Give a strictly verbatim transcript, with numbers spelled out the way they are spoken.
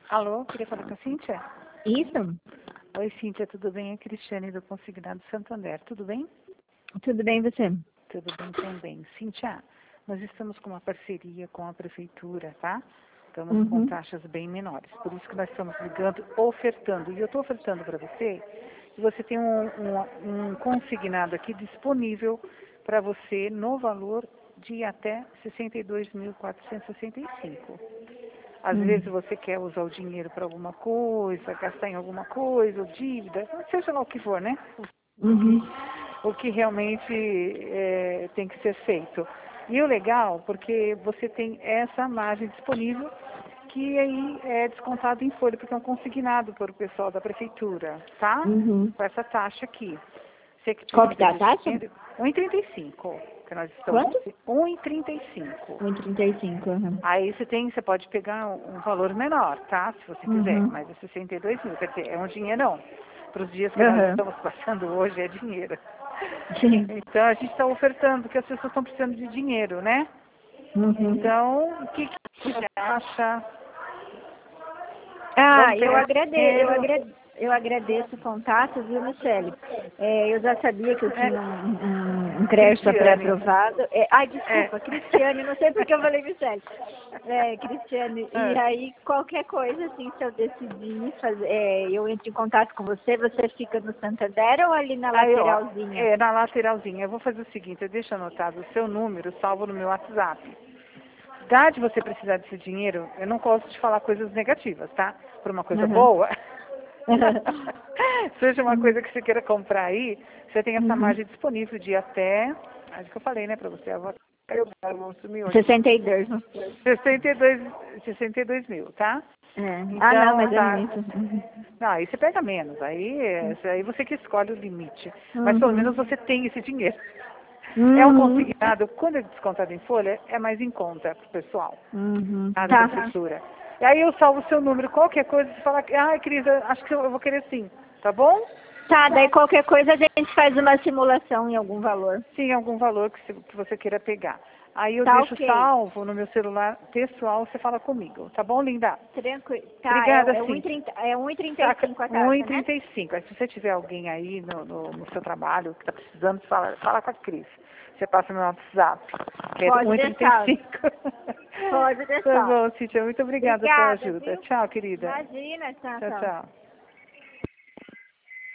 Alô, queria falar com a Cíntia? Isso? Oi, Cíntia, tudo bem? É Cristiane do Consignado Santander, tudo bem? Tudo bem, você? Tudo bem também. Cíntia, nós estamos com uma parceria com a Prefeitura, tá? Estamos Uhum. com taxas bem menores, por isso que nós estamos ligando, ofertando. E eu estou ofertando para você, que você tem um, um, um consignado aqui disponível para você no valor de até sessenta e dois mil quatrocentos e sessenta e cinco. Às Uhum. vezes você quer usar o dinheiro para alguma coisa, gastar em alguma coisa, ou dívida, seja lá o que for, né? Uhum. O que realmente é, tem que ser feito. E o legal, porque você tem essa margem disponível, que aí é descontado em folha, porque é um consignado para o pessoal da prefeitura, tá? Uhum. Com essa taxa aqui. Você que Qual que precisa tá a de taxa? dinheiro, um vírgula trinta e cinco, que nós estamos. Quanto? um vírgula trinta e cinco. um vírgula trinta e cinco. Uhum. Aí você tem, você pode pegar um valor menor, tá? Se você quiser, Uhum. mas é sessenta e dois mil, quer dizer, é um dinheirão. Para os dias que nós Uhum. estamos passando hoje é dinheiro. Sim. Então a gente está ofertando, porque as pessoas estão precisando de dinheiro, né? Uhum. Então, o que, que você acha? Ah, Vamos eu pegar agradeço, eu dinheiro? agradeço, eu agradeço o contato, viu, Michele? É, eu já sabia que eu É, tinha um, um, um crédito Cristiane. pré-aprovado. É, ai, É. desculpa, Cristiane, não sei porque eu falei Michele. É, Cristiane, e É. aí qualquer coisa, assim, se eu decidir fazer, é, eu entro em contato com você, você fica no Santander ou ali na Aí, ó, lateralzinha? é, na lateralzinha, eu vou fazer o seguinte, eu deixo anotado o seu número, salvo no meu WhatsApp. Dá de você precisar desse dinheiro, eu não gosto de falar coisas negativas, tá? Por uma coisa Uhum. boa. Seja uma coisa que você queira comprar aí, você tem essa Uhum. margem disponível de até, acho que eu falei, né, pra você, eu vou, eu vou sumir hoje. sessenta e dois, né? sessenta e dois, sessenta e dois mil, tá? É. Ah, não, Então, mas é tá. muito. Uhum. Não, aí você pega menos, aí, é- aí você que escolhe o limite. Mas pelo Uhum. menos você tem esse dinheiro. É um Uhum. consignado, quando é descontado em folha, é mais em conta pro pessoal, Uhum. tá, da Tá. prefeitura. E aí eu salvo o seu número, qualquer coisa, você fala, ah, Cris, eu acho que eu vou querer sim, tá bom? Tá, daí qualquer coisa a gente faz uma simulação em algum valor. Sim, algum valor que, se- que você queira pegar. Aí eu Tá, deixo ok. salvo no meu celular pessoal, você fala comigo, tá bom, linda? Tranquilo. Tá, é, Obrigada, é Cíntia. um e trinta é um e trinta e Saca? cinco a um e taxa, né? trinta e cinco. Aí, se você tiver alguém aí no, no, no seu trabalho que está precisando, fala, fala com a Cris. Você passa meu WhatsApp, que é Pode um e trinta e deixar. cinco. Pode Tá deixar. bom, Cíntia. Muito obrigada pela Obrigada, ajuda. viu? Tchau, querida. Imagina, tchau, Tchau, tchau. tchau.